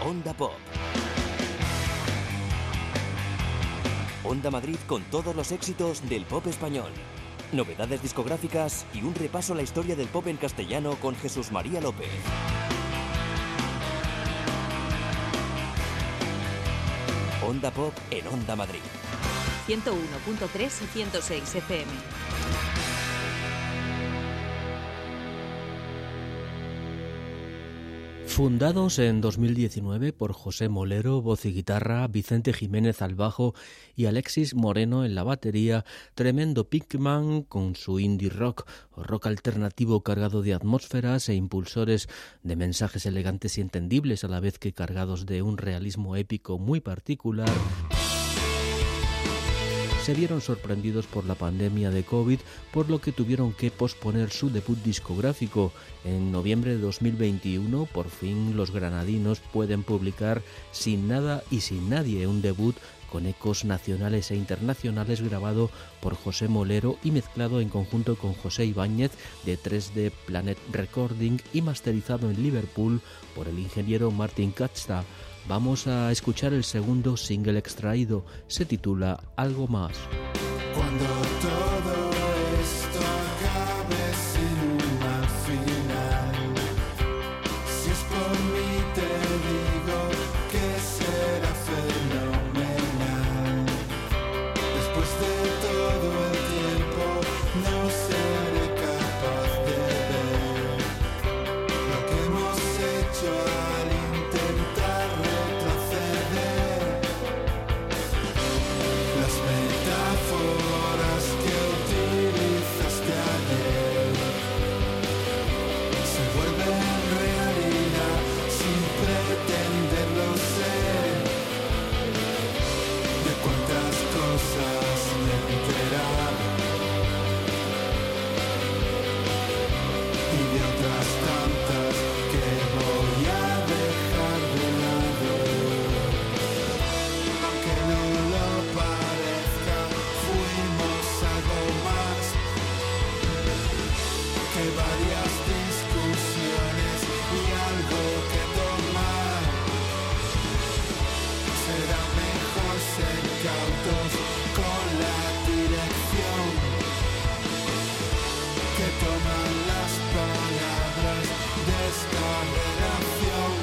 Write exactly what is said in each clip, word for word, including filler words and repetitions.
Onda Pop. Onda Madrid con todos los éxitos del pop español. Novedades discográficas y un repaso a la historia del pop en castellano con Jesús María López. Onda Pop en Onda Madrid. ciento uno punto tres y ciento seis F M. Fundados en dos mil diecinueve por José Molero, voz y guitarra, Vicente Jiménez al bajo y Alexis Moreno en la batería, tremendo Pinkman con su indie rock o rock alternativo cargado de atmósferas e impulsores de mensajes elegantes y entendibles a la vez que cargados de un realismo épico muy particular, se vieron sorprendidos por la pandemia de COVID, por lo que tuvieron que posponer su debut discográfico. En noviembre de dos mil veintiuno, por fin los granadinos pueden publicar Sin Nada y Sin Nadie, un debut con ecos nacionales e internacionales grabado por José Molero y mezclado en conjunto con José Ibáñez de tres D Planet Recording y masterizado en Liverpool por el ingeniero Martin Katzta. Vamos a escuchar el segundo single extraído, se titula Algo Más. Cuando todo esto acabe sin un mal final, si es por mí te digo que será fenomenal. Después de todo el tiempo no seré capaz de ver lo que hemos hecho al intentar retroceder. Las metáforas que utilizaste ayer se vuelven realidad sin pretenderlo ser. De cuántas cosas me he enterado y de otras tantas que voy a dejar de lado. Aunque no lo parezca, fuimos algo más que varias discusiones y algo que tomar. Será mejor ser cautos con la dirección que toman las palabras de esta relación.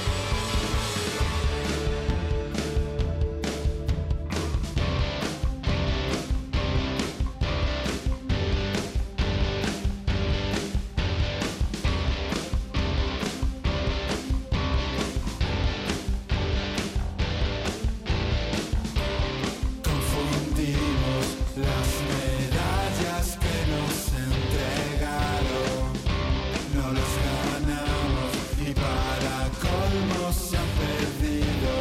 Confundimos las medallas que nos entregaron, no los ganamos y para colmo se han perdido.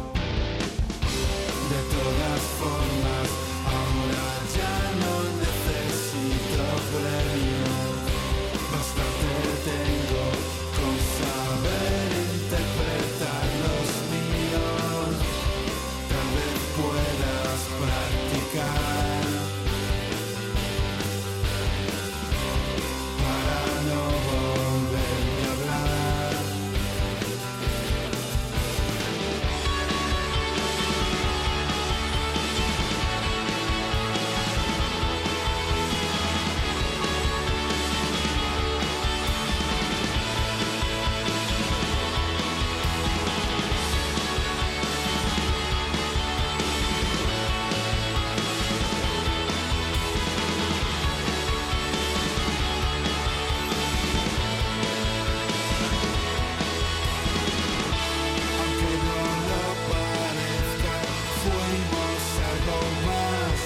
De todas formas, ahora ya no necesito premios, bastante tengo con saber interpretar los míos. Tal vez puedas practicar para no volverme a hablar. Aunque no lo parezca, fuimos algo más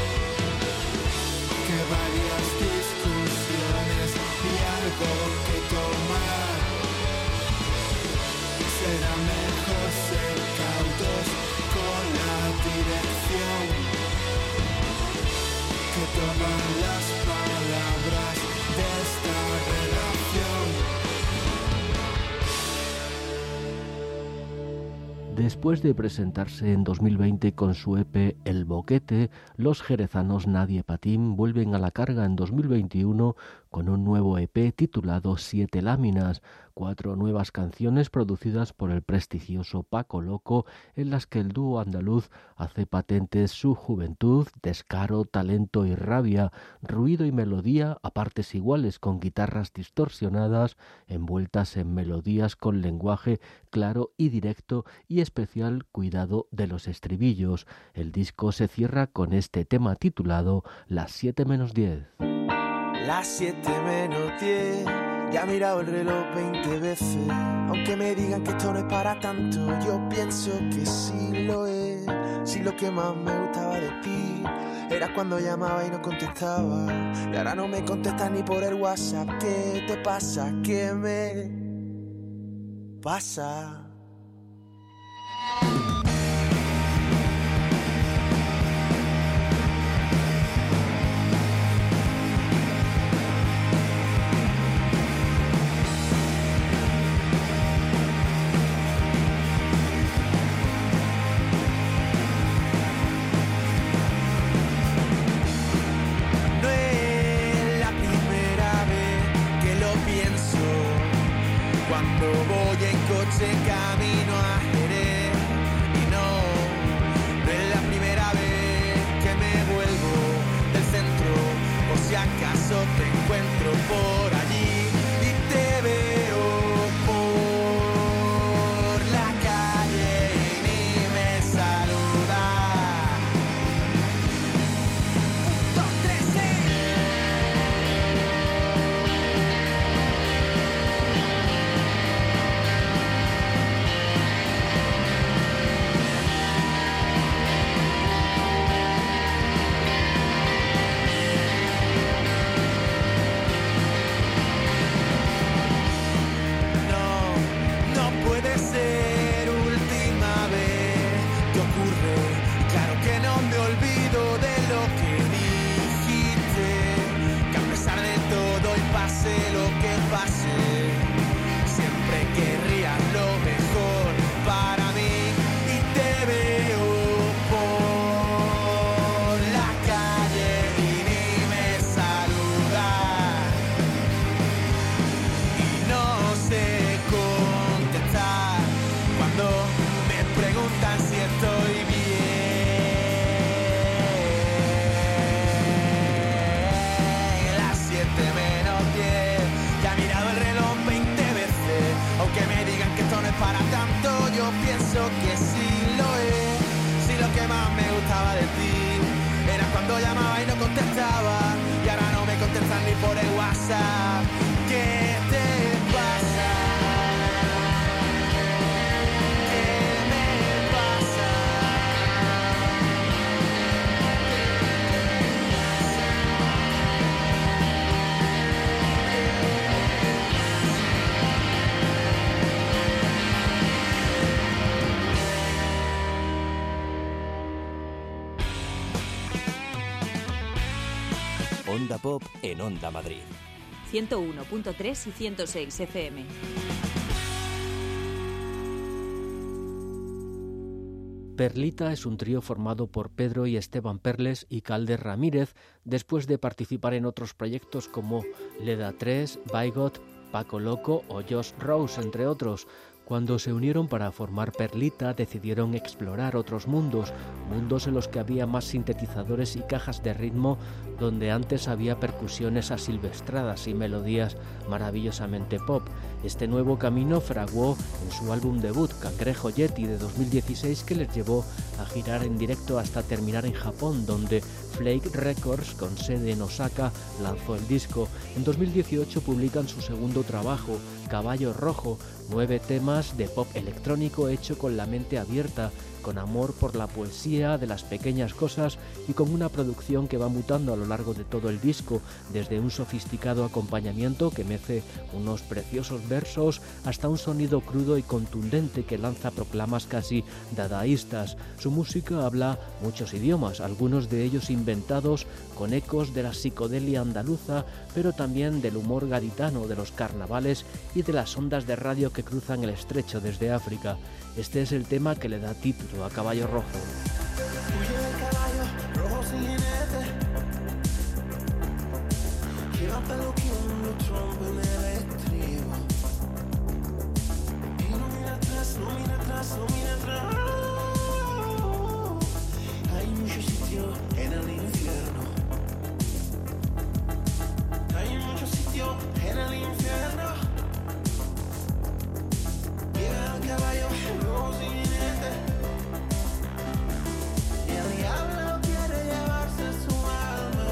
que varias discusiones y algo que tomar. Será mejor ser cautos con la dirección que toman las palabras de esta relación. Después de presentarse en dos mil veinte con su E P El Boquete, los jerezanos Nadie Patín vuelven a la carga en dos mil veintiuno con un nuevo E P titulado Siete Láminas, cuatro nuevas canciones producidas por el prestigioso Paco Loco, en las que el dúo andaluz hace patentes su juventud, descaro, talento y rabia, ruido y melodía a partes iguales, con guitarras distorsionadas envueltas en melodías con lenguaje claro y directo y especial cuidado de los estribillos. El disco se cierra con este tema titulado Las siete menos diez. Las siete menos diez, ya he mirado el reloj veinte veces. Aunque me digan que esto no es para tanto, yo pienso que sí lo es. Si lo que más me gustaba de ti era cuando llamaba y no contestaba, y ahora no me contestas ni por el WhatsApp. ¿Qué te pasa? ¿Qué me pasa? Cuando voy en coche camino a Jerez, y no, no es la primera vez que me vuelvo del centro, por si acaso te encuentro por allí y te veo por la calle y ni me saludas. Un, dos, tres, seis. Ser última vez que ocurre, claro que no me olvido de lo que dijiste, que a pesar de todo y pase lo que pase, siempre querrías lo mejor para mí, y te veo por la calle y ni me saludas, y no sé cuando me preguntan si estoy bien. Las siete menos diez, ya he mirado el reloj veinte veces. Aunque me digan que esto no es para tanto, yo pienso que sí lo es. Si lo que más me gustaba de ti era cuando llamaba y no contestaba, y ahora no me contestan ni por el WhatsApp. ¿Qué te pasa? Onda Pop en Onda Madrid. ciento uno punto tres y ciento seis F M. Perlita es un trío formado por Pedro y Esteban Perles y Calder Ramírez, después de participar en otros proyectos como Leda tres, Baigot, Paco Loco o Josh Rose, entre otros. Cuando se unieron para formar Perlita, decidieron explorar otros mundos, mundos en los que había más sintetizadores y cajas de ritmo, donde antes había percusiones asilvestradas y melodías maravillosamente pop. Este nuevo camino fraguó en su álbum debut, Cangrejo Yeti, de dos mil dieciséis, que les llevó a girar en directo hasta terminar en Japón, donde Flake Records, con sede en Osaka, lanzó el disco. En dos mil dieciocho publican su segundo trabajo, Caballo Rojo, nueve temas de pop electrónico hecho con la mente abierta, con amor por la poesía de las pequeñas cosas y con una producción que va mutando a lo largo de todo el disco, desde un sofisticado acompañamiento que mece unos preciosos versos hasta un sonido crudo y contundente que lanza proclamas casi dadaístas. Su música habla muchos idiomas, algunos de ellos inventados con ecos de la psicodelia andaluza, pero también del humor gaditano, de los carnavales y de las ondas de radio que cruzan el estrecho desde África. Este es el tema que le da título a Caballo Rojo. Huye el caballo rojo sin jinete, lleva peluquín, los trompos en el estribo, y no mira atrás, no mira atrás, no mira atrás. Hay mucho sitio en el infierno, hay mucho sitio en el infierno. Llega el caballo rojo sin jinete, y el diablo quiere llevarse su alma.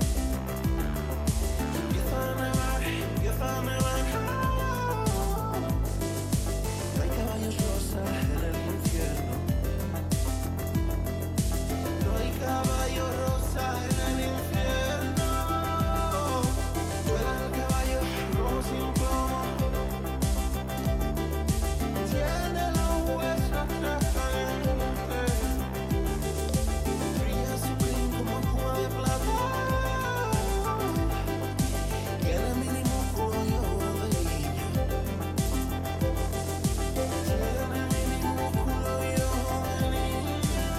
Empieza a nevar, empieza a nevar. No hay caballos rosas en el infierno, no hay caballos rosas en el infierno. Vuela el caballo rojo sin plomo, tiene los huesos transparentes, brilla su crin como espuma de plata, tiene mini músculo y ojo de niño, tiene mini músculo y ojo de niño.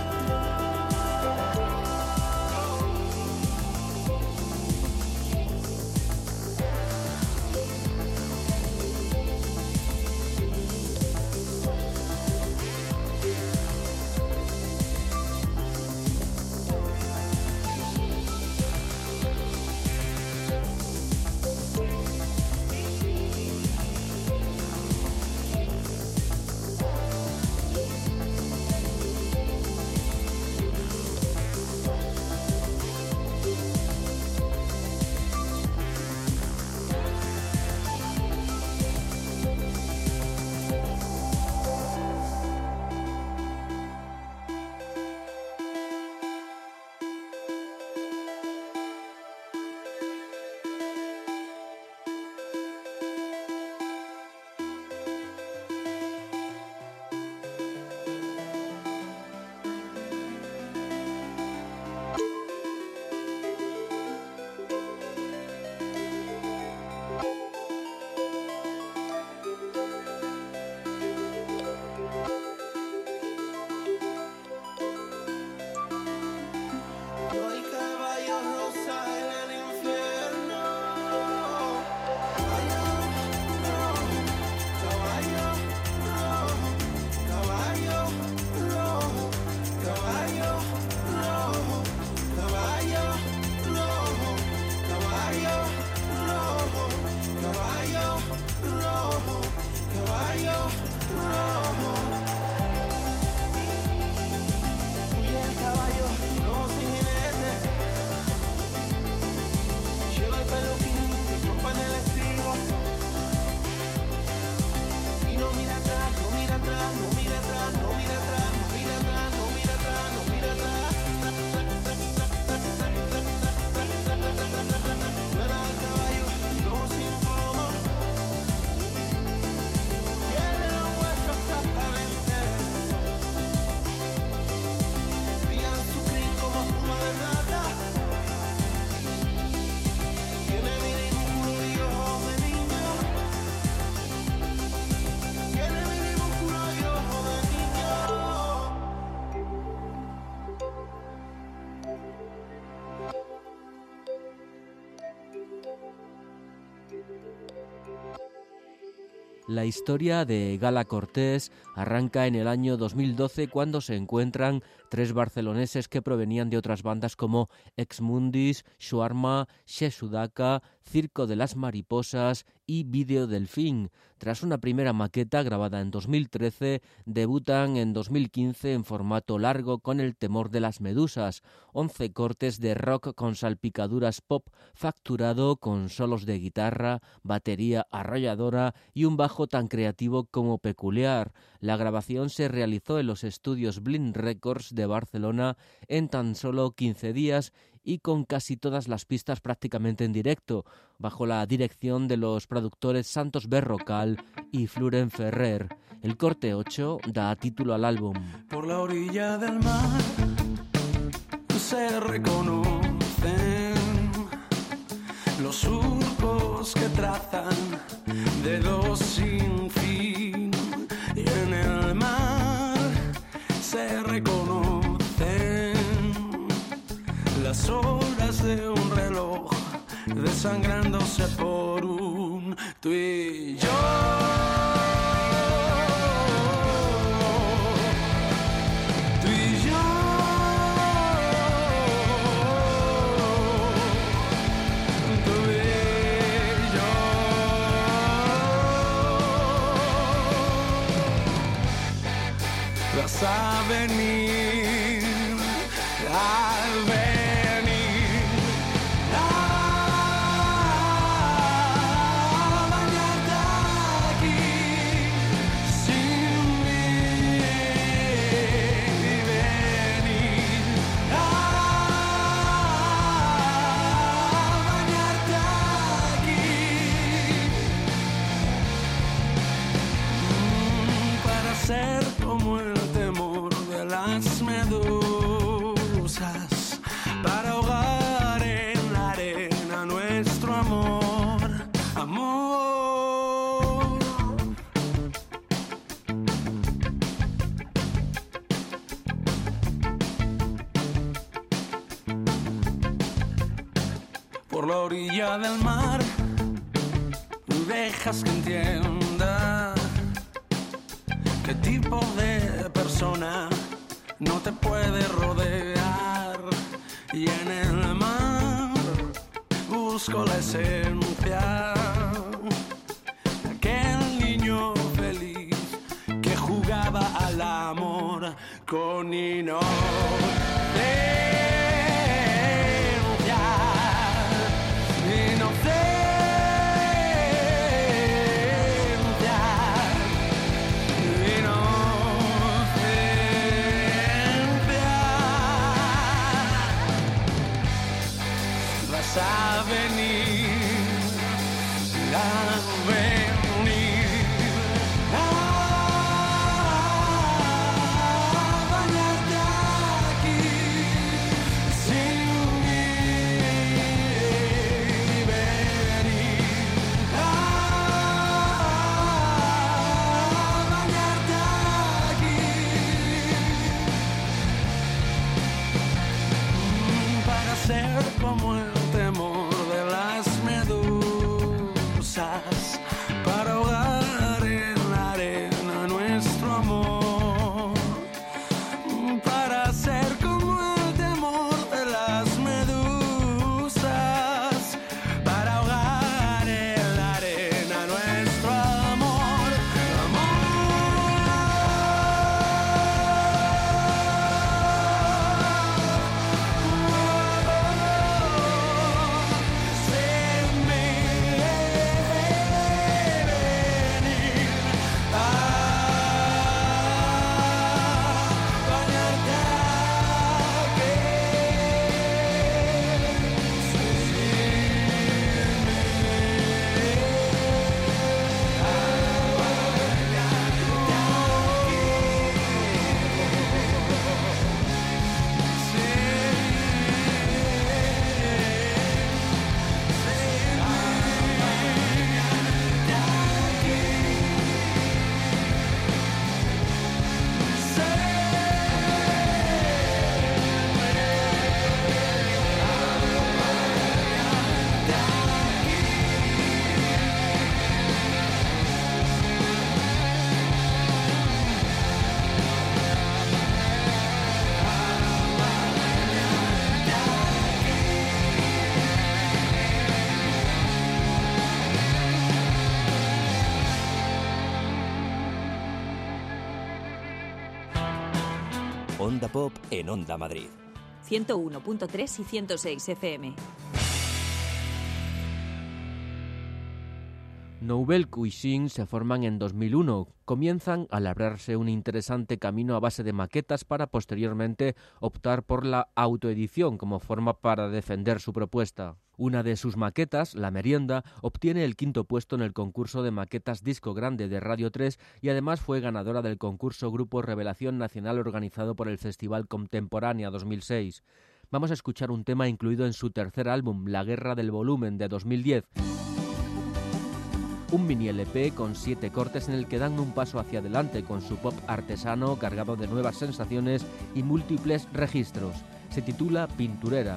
No hay caballos rosas en el infierno. Caballo rojo, caballo rojo, caballo rojo, caballo rojo, caballo rojo, caballo rojo, caballo rojo, caballo rojo. Huye el caballo rojo sin jinete, lleva el peluquín, se trompa en el estribo, y no mira atrás, no mira atrás, no mira atrás, no mira atrás, no mira atrás, no mira atrás, no mira atrás. Vuela el caballo rojo sin plomo, tiene los huesos transparentes, brilla su crin como espuma de plata, tiene mini músculo y ojos de niño, tiene mini músculo y ojos de niño. La historia de Gala Cortés arranca en el año dos mil doce cuando se encuentran tres barceloneses que provenían de otras bandas como Exmundis, Shawarma, Shesudaka, Circo de las Mariposas y Video Delfín. Tras una primera maqueta grabada en dos mil trece, debutan en dos mil quince en formato largo con El temor de las medusas, once cortes de rock con salpicaduras pop facturado con solos de guitarra, batería arrolladora y un bajo tan creativo como peculiar. La grabación se realizó en los estudios Blind Records de Barcelona en tan solo quince días y con casi todas las pistas prácticamente en directo, bajo la dirección de los productores Santos Berrocal y Fluren Ferrer. El corte ocho da título al álbum. Por la orilla del mar se reconocen los surcos que trazan dedos sin fin, y en el mar horas de un reloj desangrándose por un tú y yo. Tú y yo. Tú y yo. Vas a venir, a venir a bañarte aquí sin mí, venir a bañarte aquí mm, para ser como el temor de las medusas, para ahogar en la arena nuestro amor, amor. Por la orilla del mar, dejas que entienda qué tipo de persona no te puede rodear, y en el mar busco la esencia de aquel niño feliz que jugaba al amor con inocencia, inocencia. A venir, a venir a bañarte aquí sin mí, venir a bañarte aquí para ser como el temor de las medusas, para ahogar en la arena nuestro amor, para ser como el temor de las medusas, para ahogar en la arena nuestro amor, Onda Pop en Onda Madrid. ciento uno punto tres y ciento seis F M. Nouvelle Cuisine se forman en dos mil uno. Comienzan a labrarse un interesante camino a base de maquetas para posteriormente optar por la autoedición como forma para defender su propuesta. Una de sus maquetas, La Merienda, obtiene el quinto puesto en el concurso de maquetas Disco Grande de Radio tres y además fue ganadora del concurso Grupo Revelación Nacional organizado por el Festival Contemporánea dos mil seis. Vamos a escuchar un tema incluido en su tercer álbum, La Guerra del Volumen, de dos mil diez. Un mini L P con siete cortes en el que dan un paso hacia adelante con su pop artesano cargado de nuevas sensaciones y múltiples registros. Se titula Pinturera.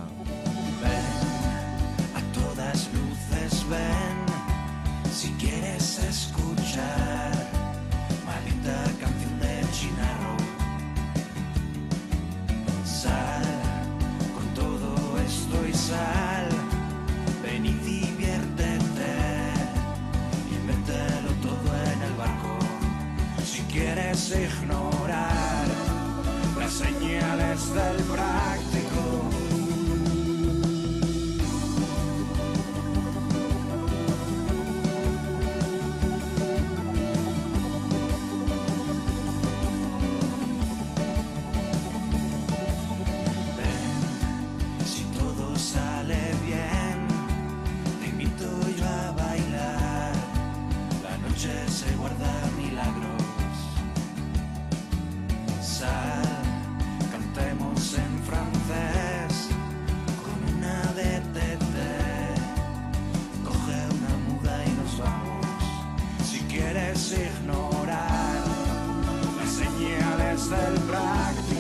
Ven, a todas luces ven, si quieres escuchar maldita canción de Chinarro. Sal con todo esto y sal, ven y diviértete y mételo todo en el barco. Si quieres ignorar las señales del práctico, ven, si todo sale bien, te invito yo a bailar, la noche se guarda milagros. Sal, cantemos en francés con una de T T, coge una muda y nos vamos. Si quieres ignorar las señales del práctico,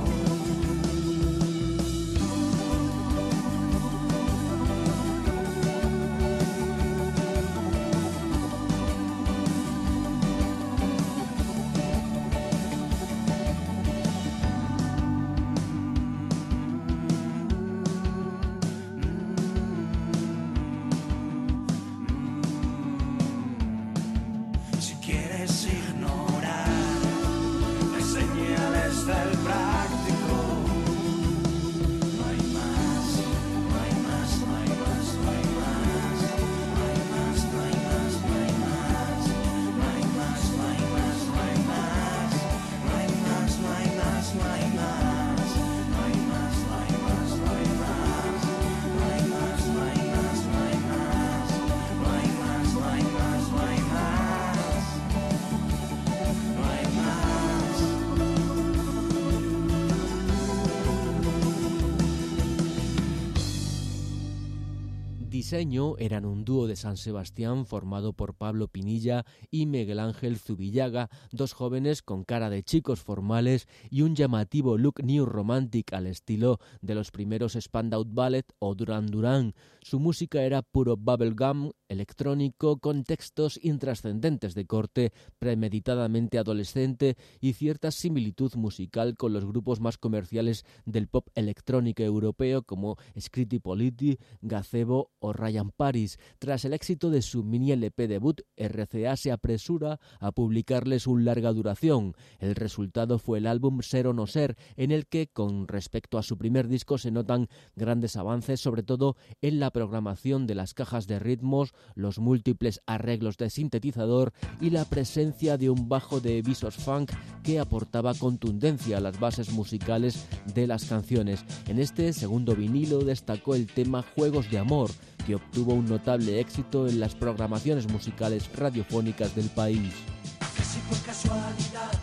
Diseño eran un dúo de San Sebastián formado por Pablo Pinilla y Miguel Ángel Zubillaga, dos jóvenes con cara de chicos formales y un llamativo look new romantic al estilo de los primeros Spandau Ballet o Duran Duran. Su música era puro bubblegum electrónico con textos intrascendentes de corte premeditadamente adolescente y cierta similitud musical con los grupos más comerciales del pop electrónico europeo como Scritti Politti, Gazebo o Ryan Paris. Tras el éxito de su mini L P debut, R C A se apresura a publicarles un larga duración. El resultado fue el álbum Ser o no ser, en el que, con respecto a su primer disco, se notan grandes avances, sobre todo en la programación de las cajas de ritmos, los múltiples arreglos de sintetizador y la presencia de un bajo de visos funk que aportaba contundencia a las bases musicales de las canciones. En este segundo vinilo destacó el tema Juegos de Amor, que obtuvo un notable éxito en las programaciones musicales radiofónicas del país. Casi por casualidad,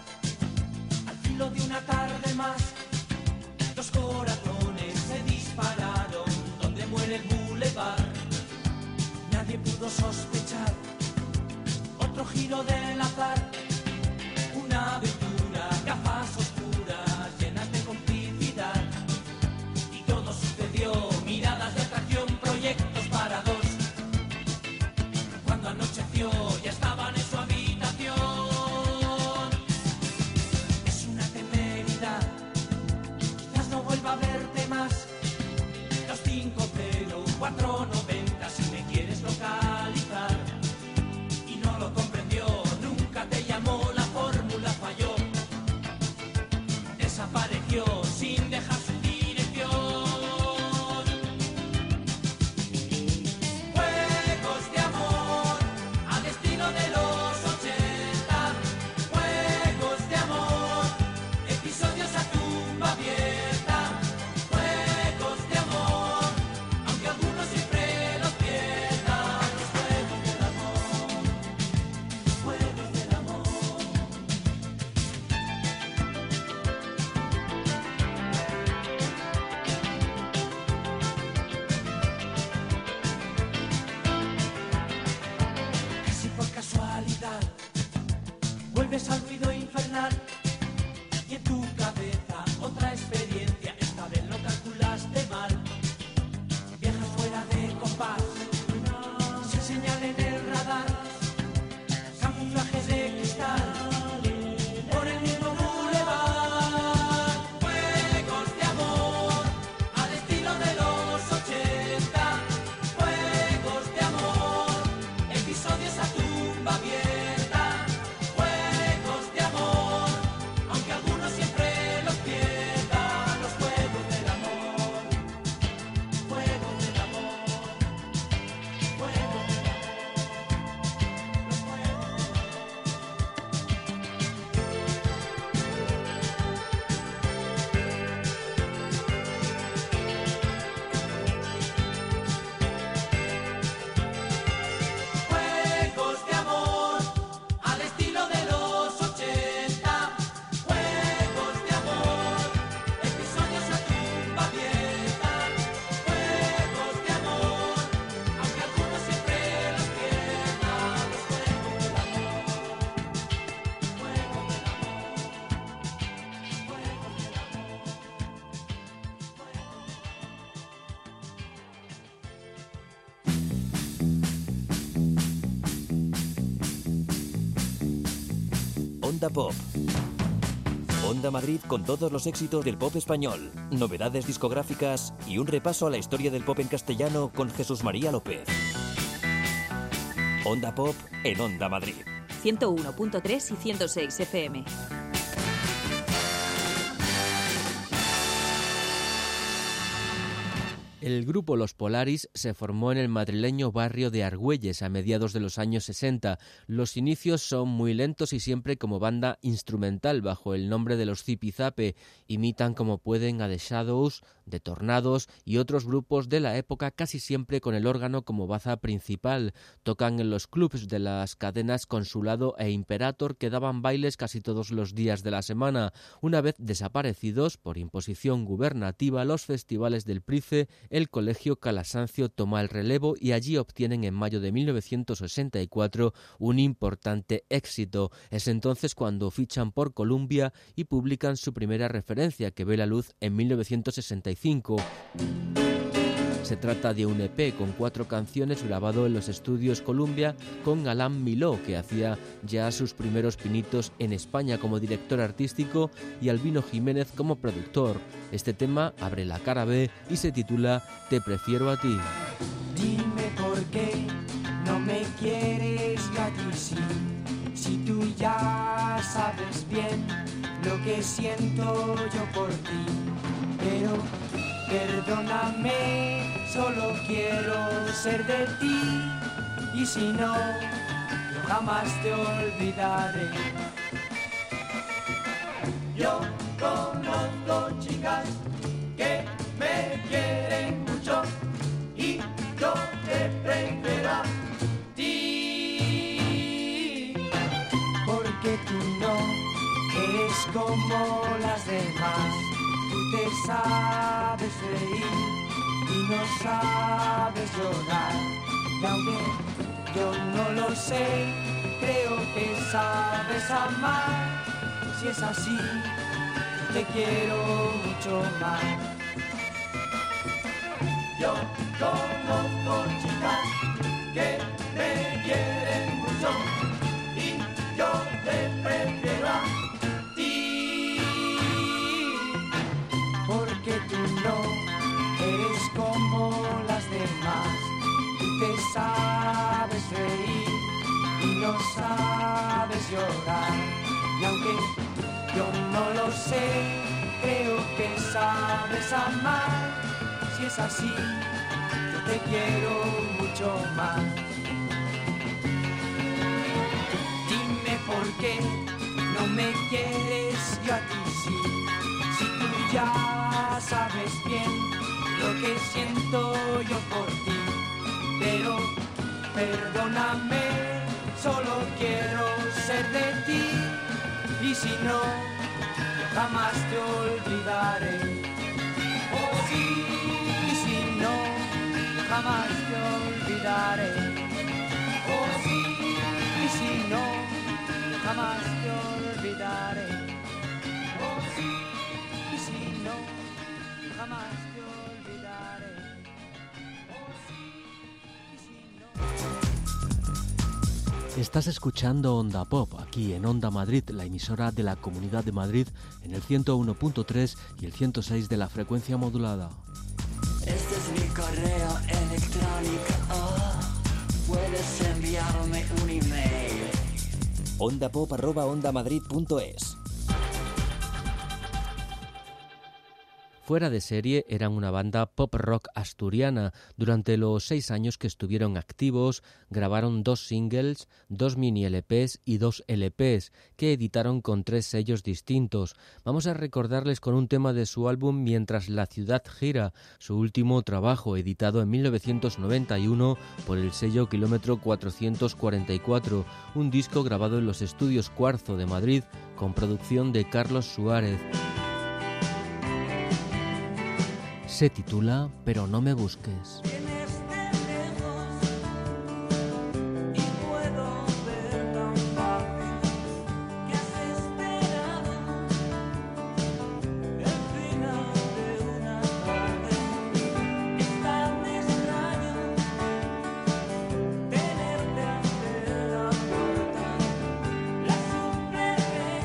al filo de una tarde más, dos corazones se dispararon donde muere el boulevard. Nadie pudo sospechar otro giro del azar, una aventura, gafas oscuras llenas de complicidad, y todo sucedió, miradas de atracción, proyectos para dos. Cuando anocheció ya estaban en su habitación. Es una temeridad, quizás no vuelva a verte más. Dos cinco cero cuatro noventa si me quieres localizar. Y no lo comprendió, nunca te llamó, la fórmula falló. Desapareció sin dejar su dirección. Juegos de amor al estilo de los ochenta. Juegos de amor, episodios a tumba abierta. Juegos de amor, aunque algunos siempre los pierdan. Los juegos del amor, juegos del amor. Casi por casualidad vuelves al ruido infernal y en tu cabeza otra experiencia, esta vez lo calculas. Onda Pop. Onda Madrid con todos los éxitos del pop español, novedades discográficas y un repaso a la historia del pop en castellano con Jesús María López. Onda Pop en Onda Madrid. ciento uno punto tres y ciento seis F M. El grupo Los Polaris se formó en el madrileño barrio de Argüelles a mediados de los años sesenta. Los inicios son muy lentos y siempre como banda instrumental bajo el nombre de los Zipizape. Imitan como pueden a The Shadows, The Tornados y otros grupos de la época, casi siempre con el órgano como baza principal. Tocan en los clubs de las cadenas Consulado e Imperator, que daban bailes casi todos los días de la semana. Una vez desaparecidos por imposición gubernativa, los festivales del Price, el Colegio Calasancio toma el relevo y allí obtienen en mayo de mil novecientos sesenta y cuatro un importante éxito. Es entonces cuando fichan por Columbia y publican su primera referencia, que ve la luz en mil novecientos sesenta y cinco. Se trata de un E P con cuatro canciones grabado en los estudios Columbia con Alain Miló, que hacía ya sus primeros pinitos en España como director artístico, y Albino Jiménez como productor. Este tema abre la cara B y se titula Te prefiero a ti. Dime por qué no me quieres y a ti sí, si tú ya sabes bien lo que siento yo por ti, pero perdóname, solo quiero ser de ti, y si no, yo jamás te olvidaré. Yo conozco chicas que me quieren mucho y yo te prefiero a ti, porque tú no eres como las demás. Tú te sabes reír y no sabes llorar, y aunque yo no lo sé, creo que sabes amar. Si es así, te quiero mucho más. Yo conozco chicas que me quieren mucho y yo te prefiero a ti, porque tú no eres como las demás. Tú te sabes reír y no sabes llorar, y aunque yo no lo sé, creo que sabes amar. Si es así, yo te quiero mucho más. Dime por qué no me quieres, yo a ti sí, si tú ya sabes bien lo que siento yo por ti, pero perdóname, solo quiero ser de ti, y si no, yo jamás te olvidaré. Oh sí, y si no, jamás te olvidaré. Oh sí, y si no, jamás te olvidaré. Oh sí, y si no, jamás te olvidaré. Oh sí, y si no. Estás escuchando Onda Pop, aquí en Onda Madrid, la emisora de la Comunidad de Madrid, en el ciento uno punto tres y el ciento seis de la frecuencia modulada. Este es mi correo electrónico, oh, puedes enviarme un email. ondapop arroba ondamadrid.es. Fuera de serie eran una banda pop rock asturiana. Durante los seis años que estuvieron activos, grabaron dos singles, dos mini L Pes y dos L Pes, que editaron con tres sellos distintos. Vamos a recordarles con un tema de su álbum Mientras la ciudad gira, su último trabajo, editado en mil novecientos noventa y uno por el sello Kilómetro cuatrocientos cuarenta y cuatro, un disco grabado en los estudios Cuarzo de Madrid, con producción de Carlos Suárez. Se titula Pero no me busques. Tenerte ante la puerta, la superficie.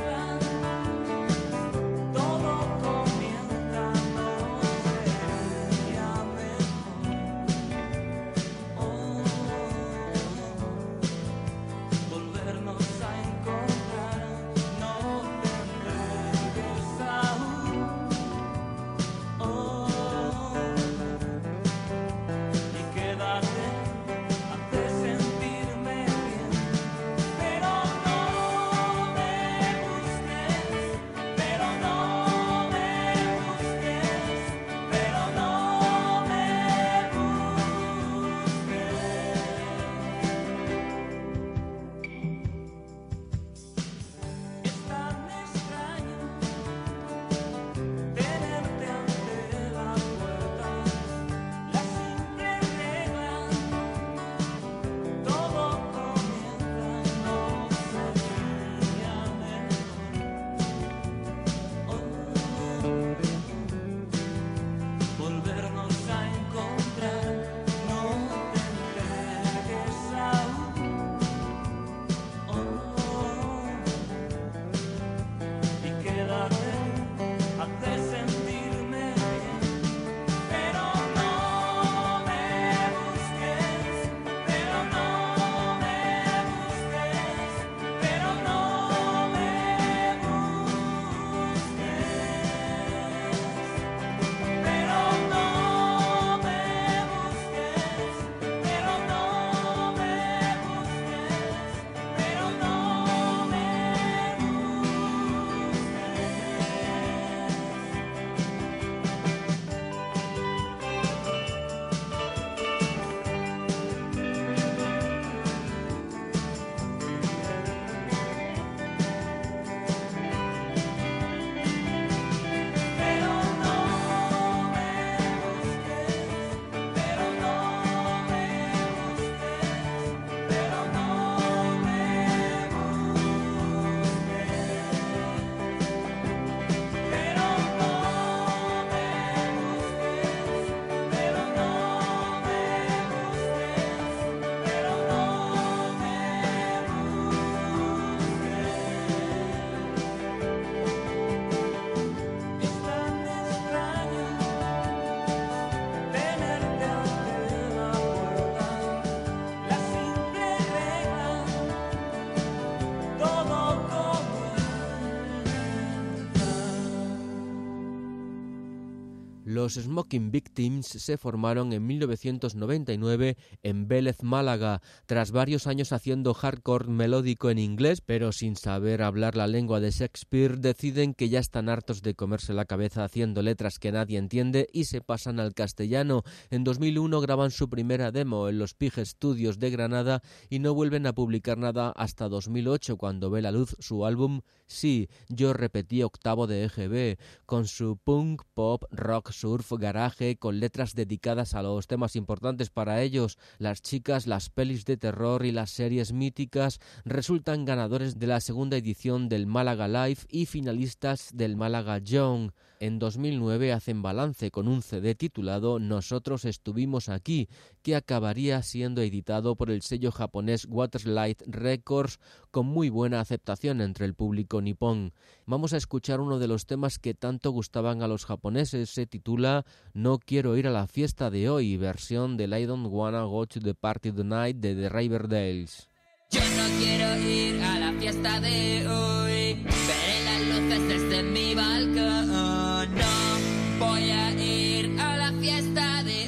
Los Smoking Victims se formaron en mil novecientos noventa y nueve en Vélez, Málaga, tras varios años haciendo hardcore melódico en inglés, pero sin saber hablar la lengua de Shakespeare, deciden que ya están hartos de comerse la cabeza haciendo letras que nadie entiende y se pasan al castellano. En dos mil uno graban su primera demo en los Pig Studios de Granada y no vuelven a publicar nada hasta dos mil ocho, cuando ve la luz su álbum Sí, yo repetí octavo de E G B, con su punk, pop, rock, surf, garaje, con letras dedicadas a los temas importantes para ellos, las chicas, las pelis de terror y las series míticas. Resultan ganadores de la segunda edición del Málaga Live y finalistas del Málaga Young. En dos mil nueve hacen balance con un C D titulado Nosotros estuvimos aquí, que acabaría siendo editado por el sello japonés Waterlight Records, con muy buena aceptación entre el público nipón. Vamos a escuchar uno de los temas que tanto gustaban a los japoneses. Se titula No quiero ir a la fiesta de hoy, versión del I Don't Wanna Go to the Party Tonight de The Riverdales. Yo no quiero ir a la fiesta de hoy, veré las luces desde mi balcón. No voy a ir a la fiesta de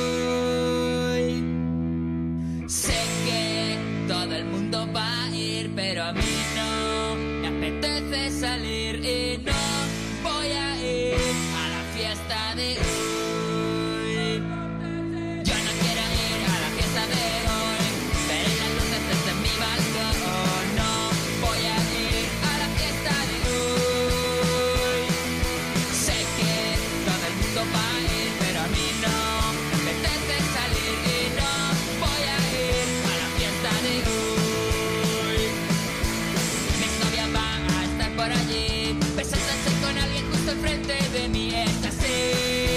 hoy. Sé que todo el mundo va a ir, pero a mí no me apetece salir y no voy a ir a la fiesta de hoy. Yo no quiero ir a la fiesta de hoy, veré las luces desde mi balcón. No voy a ir a la fiesta de hoy. Sé que todo el mundo va a ir, pero a mí no me apetece salir y no voy a ir a la fiesta de hoy. Mi exnovia va a estar por allí, besándose con alguien justo enfrente de mí. Es así.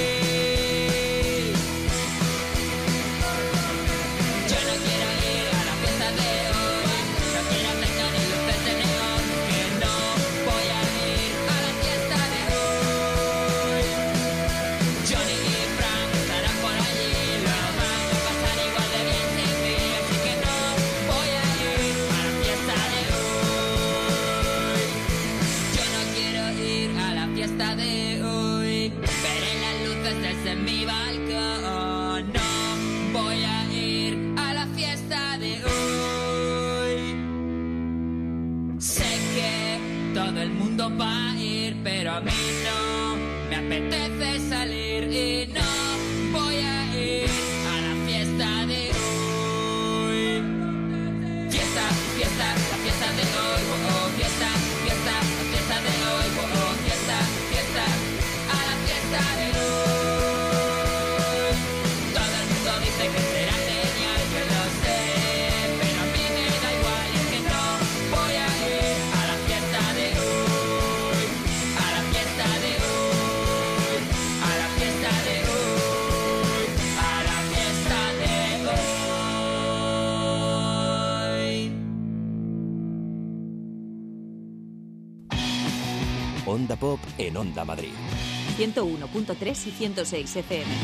Yo no quiero ir a la fiesta de hoy, no quiero techno ni luces de neón, que no voy a ir a la fiesta de hoy. Johnny y Frank estarán por allí, lo van a pasar igual de bien sin mí, así que no voy a ir a la fiesta de hoy. Yo no quiero ir a la fiesta de hoy, veré las luces desde mi balcón. No voy a ir a la fiesta de hoy. Sé que todo el mundo va a ir, pero a mí no me apetece salir y no voy a ir a la fiesta de hoy. Fiesta, fiesta, la fiesta de hoy, oh, oh, fiesta, fiesta, la fiesta de hoy, oh, oh, fiesta, fiesta, a la fiesta de hoy. Todo el mundo dice que será genial, yo lo sé, pero a mí me da igual, y es que no voy a ir a la fiesta de hoy, a la fiesta de hoy, a la fiesta de hoy, a la fiesta de hoy. Onda Pop en Onda Madrid. ciento uno punto tres y ciento seis F M.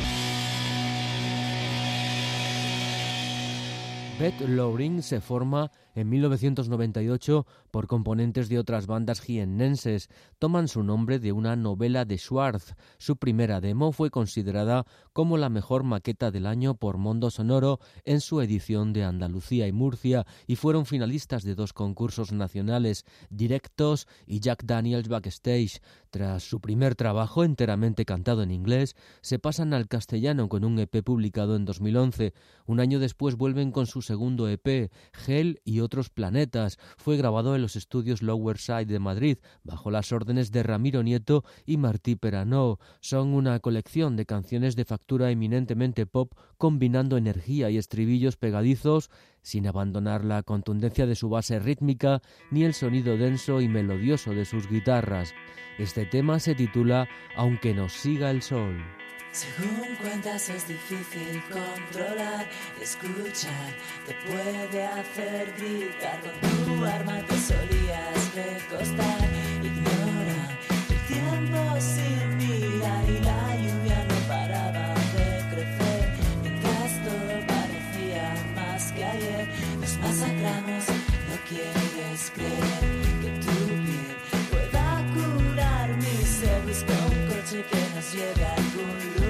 Beth Loring se forma en mil novecientos noventa y ocho por componentes de otras bandas jiennenses. Toman su nombre de una novela de Schwartz. Su primera demo fue considerada como la mejor maqueta del año por Mondo Sonoro en su edición de Andalucía y Murcia, y fueron finalistas de dos concursos nacionales, Directos y Jack Daniels Backstage. Tras su primer trabajo, enteramente cantado en inglés, se pasan al castellano con un E P publicado en dos mil once. Un año después vuelven con su segundo E P, Hell y otros planetas. Fue grabado en los estudios Lower Side de Madrid, bajo las órdenes de Ramiro Nieto y Martí Peranó. Son una colección de canciones de factura eminentemente pop, combinando energía y estribillos pegadizos, sin abandonar la contundencia de su base rítmica ni el sonido denso y melodioso de sus guitarras. Este tema se titula Aunque nos siga el sol. Según cuentas es difícil controlar y escuchar, te puede hacer gritar. Con tu arma te solías recostar. Ignora el tiempo sin mirar y la lluvia no paraba de crecer. Mientras todo parecía más que ayer, nos masacramos, no quieres creer que tu piel pueda curar mi sed. Busca un coche que nos lleve a algún lugar.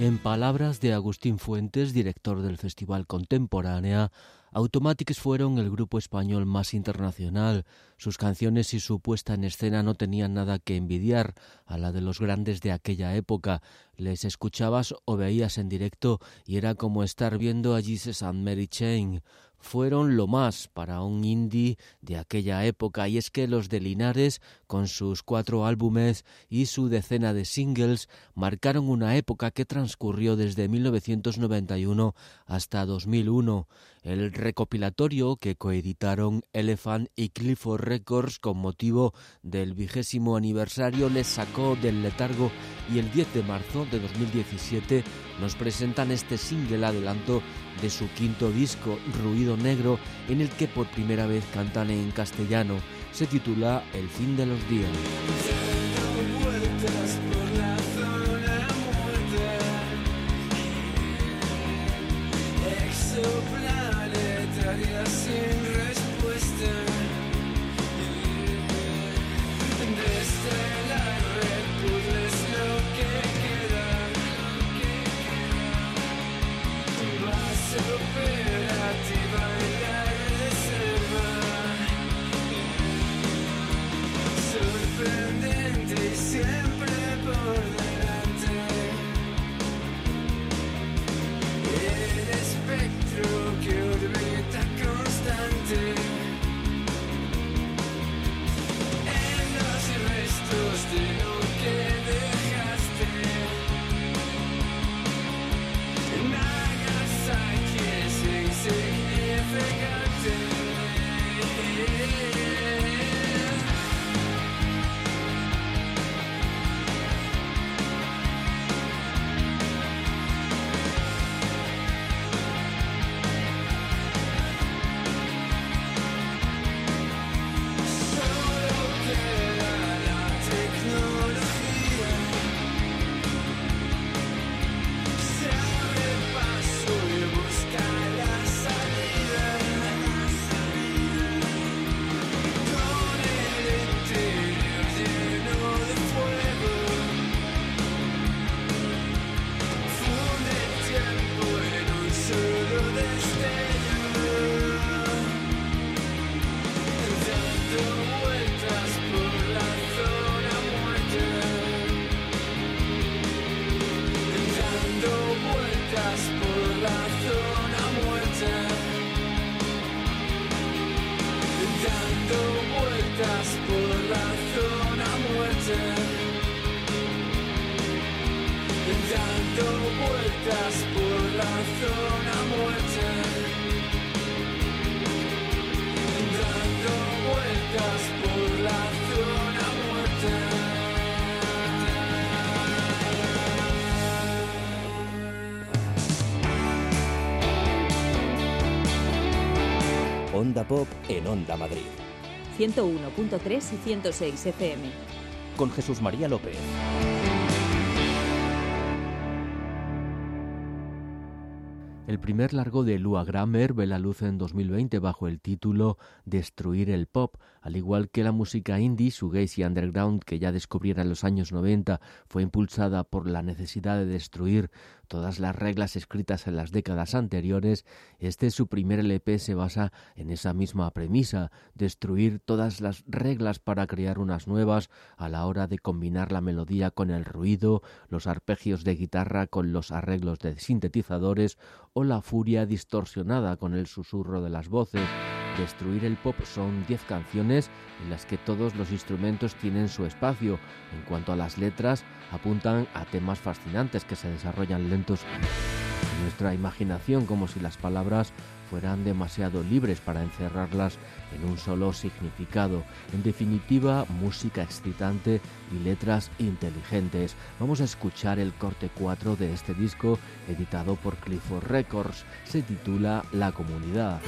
En palabras de Agustín Fuentes, director del Festival Contemporánea, Automatics fueron el grupo español más internacional. Sus canciones y su puesta en escena no tenían nada que envidiar a la de los grandes de aquella época. Les escuchabas o veías en directo y era como estar viendo a Jesus and Mary Chain. Fueron lo más para un indie de aquella época, y es que los de Linares, con sus cuatro álbumes y su decena de singles, marcaron una época que transcurrió desde mil novecientos noventa y uno hasta dos mil uno. El recopilatorio que coeditaron Elephant y Clifford Records con motivo del vigésimo aniversario les sacó del letargo, y el diez de marzo de dos mil diecisiete nos presentan este single adelanto de su quinto disco, Ruido Negro, en el que por primera vez cantan en castellano. Se titula El fin de los días. Onda Pop en Onda Madrid. ciento uno punto tres y ciento seis F M. Con Jesús María López. El primer largo de Lua Grammer ve la luz en dos mil veinte bajo el título Destruir el Pop. Al igual que la música indie, shoegaze y underground que ya descubriera en los años noventa, fue impulsada por la necesidad de destruir todas las reglas escritas en las décadas anteriores. Este, su primer L P, se basa en esa misma premisa: destruir todas las reglas para crear unas nuevas a la hora de combinar la melodía con el ruido, los arpegios de guitarra con los arreglos de sintetizadores o la furia distorsionada con el susurro de las voces. Destruir el Pop son diez canciones en las que todos los instrumentos tienen su espacio. En cuanto a las letras, apuntan a temas fascinantes que se desarrollan lentos en nuestra imaginación, como si las palabras fueran demasiado libres para encerrarlas en un solo significado. En definitiva, música excitante y letras inteligentes. Vamos a escuchar el corte cuatro de este disco, editado por Clifford Records. Se titula La Comunidad.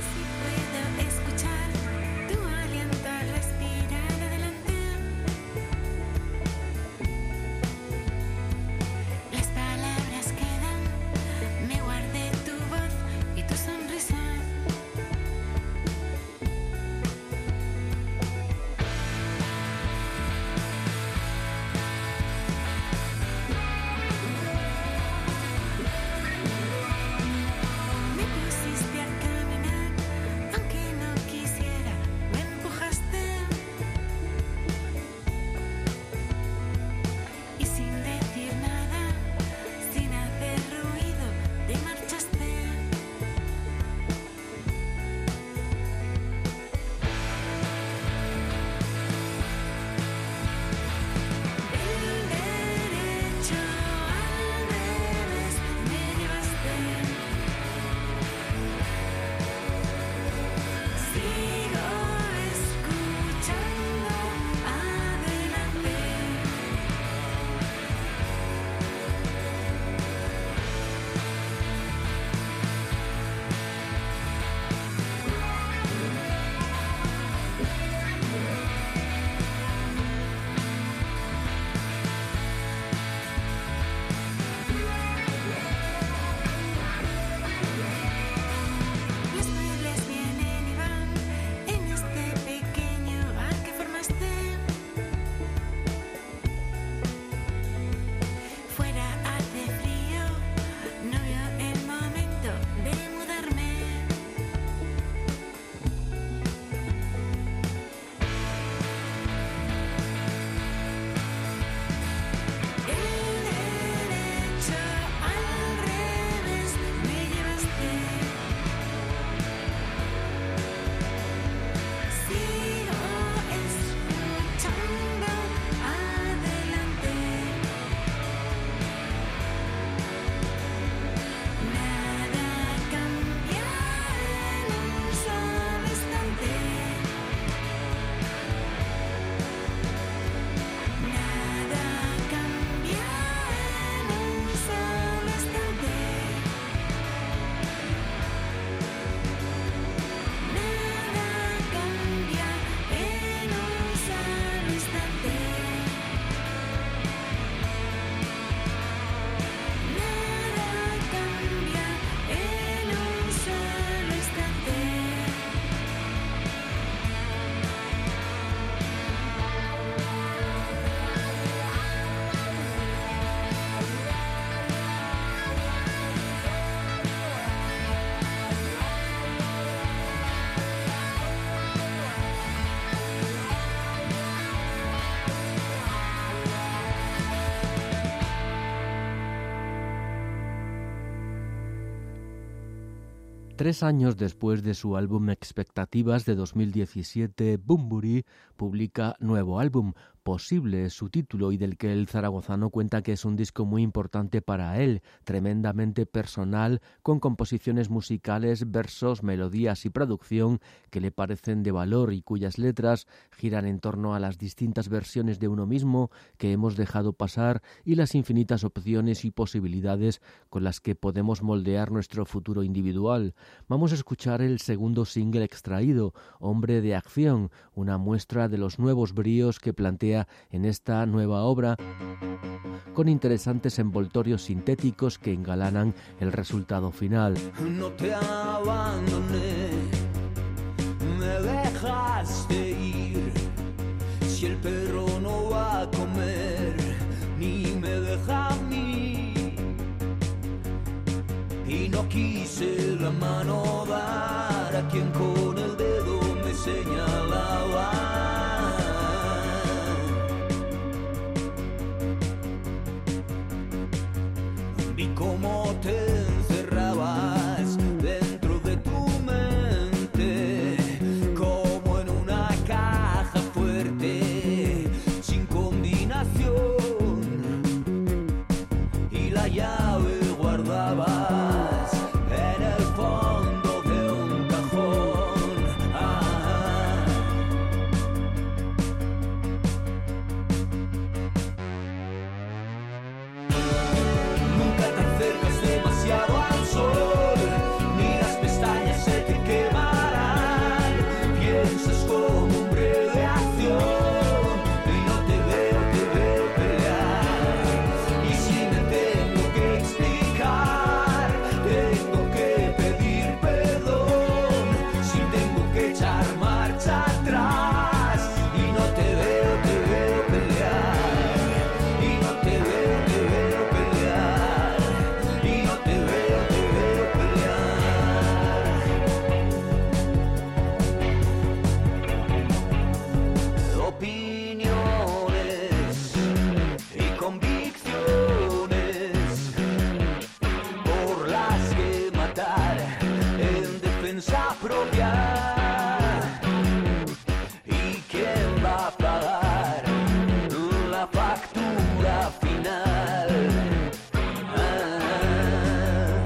Tres años después de su álbum Expectativas de dos mil diecisiete, Bunbury publica nuevo álbum, Posible es su título, y del que el zaragozano cuenta que es un disco muy importante para él, tremendamente personal, con composiciones musicales, versos, melodías y producción que le parecen de valor y cuyas letras giran en torno a las distintas versiones de uno mismo que hemos dejado pasar y las infinitas opciones y posibilidades con las que podemos moldear nuestro futuro individual. Vamos a escuchar el segundo single extraído, Hombre de Acción, una muestra de los nuevos bríos que plantea en esta nueva obra, con interesantes envoltorios sintéticos que engalanan el resultado final. No te abandoné, me dejaste ir. Si el perro no va a comer, ni me deja a mí. Y no quise la mano dar a quien con el dedo me señalaba. Vi cómo te encerrabas dentro de tu mente, como en una caja fuerte, sin combinación, y la llave guardabas en el fondo de un cajón. Ah. Nunca te acercas demasiado al sol, ni las pestañas se te quemarán. Piensas como hombre de acción, y no te veo, te veo pelear. Y si me tengo que explicar, tengo que pedir perdón. Si tengo que echar marcha atrás, y no te veo, te veo pelear. Y no te veo, te veo pelear. Y no te veo, te veo pelear. Opiniones y convicciones por las que matar en defensa propia. ¿Y quién va a pagar la factura final? Ah.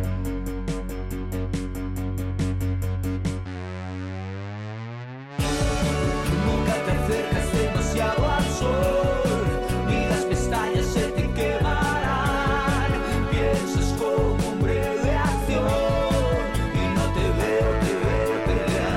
Nunca te acercas demasiado al sol, ni las pestañas se te quemarán. Piensas como hombre de acción, y no te veo, te veo pelear.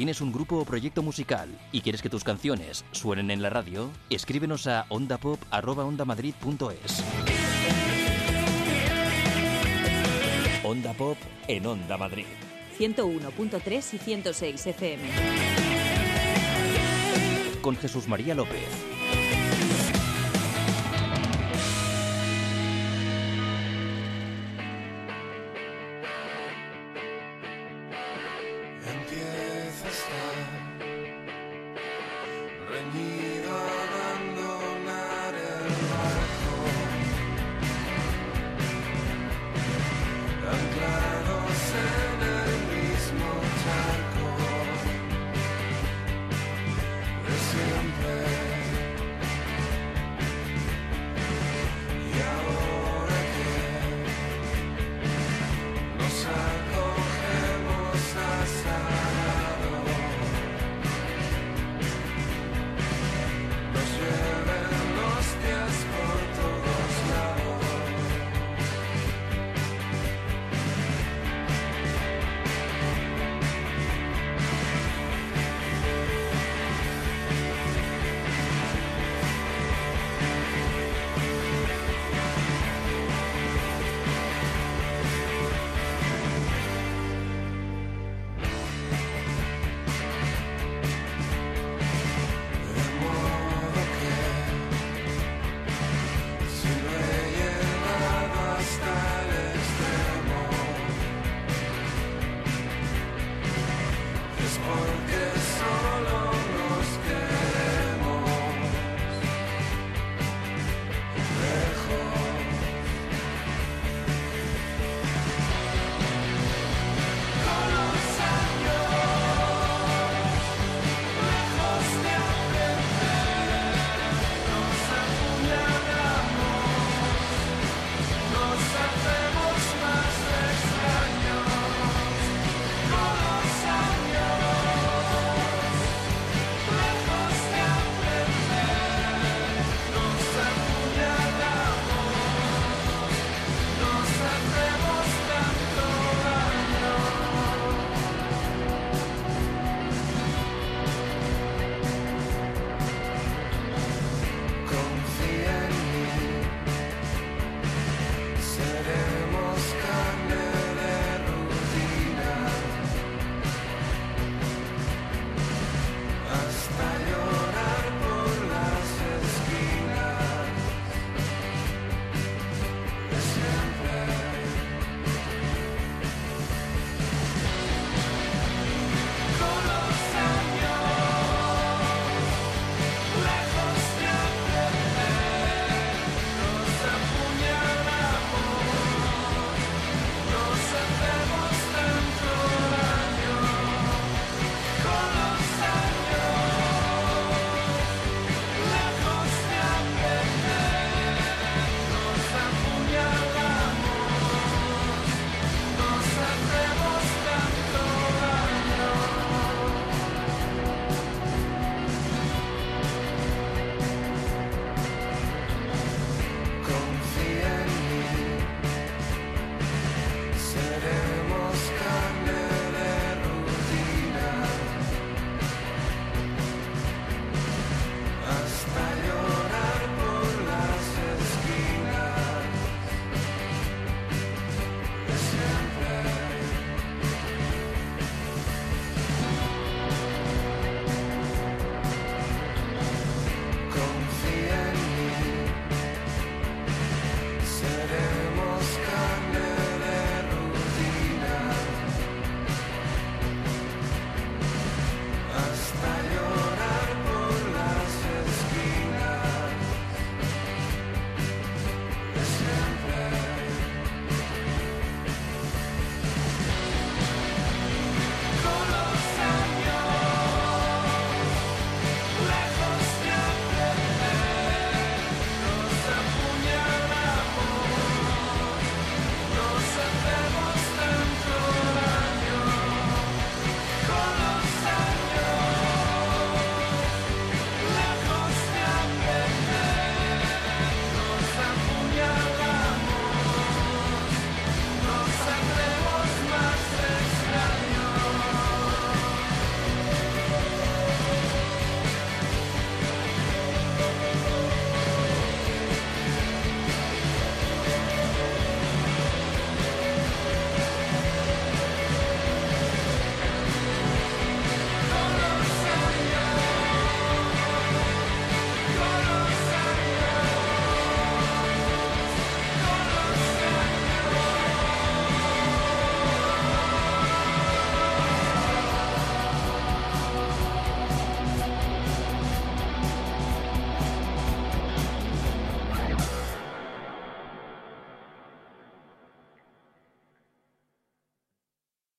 ¿Tienes un grupo o proyecto musical y quieres que tus canciones suenen en la radio? Escríbenos a ondapop arroba ondamadrid punto es. Onda Pop en Onda Madrid. ciento uno punto tres y ciento seis F M. Con Jesús María López. Confía